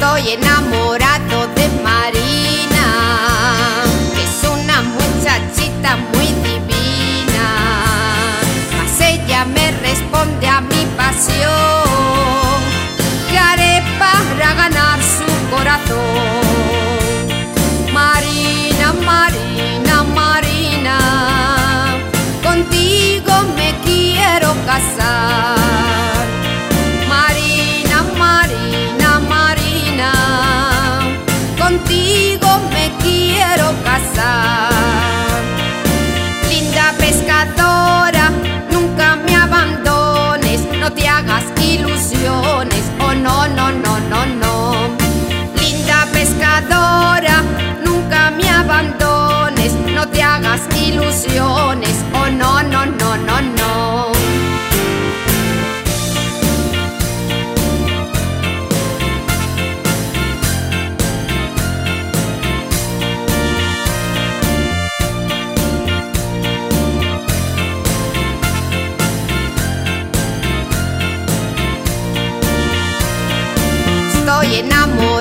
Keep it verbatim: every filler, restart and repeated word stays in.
Estoy enamorado de Marina, es una muchachita muy divina, mas ella me responde a mi pasión. ¿Qué haré para ganar su corazón? Marina, Marina, Marina, contigo me quiero casar. Marina, Marina, Marina, contigo me quiero casar. Linda pescadora, nunca me abandones, no te hagas ilusiones, oh no, no, no, no, no. Linda pescadora, nunca me abandones, no te hagas ilusiones, oh no, no, no, no, no. Estoy enamorada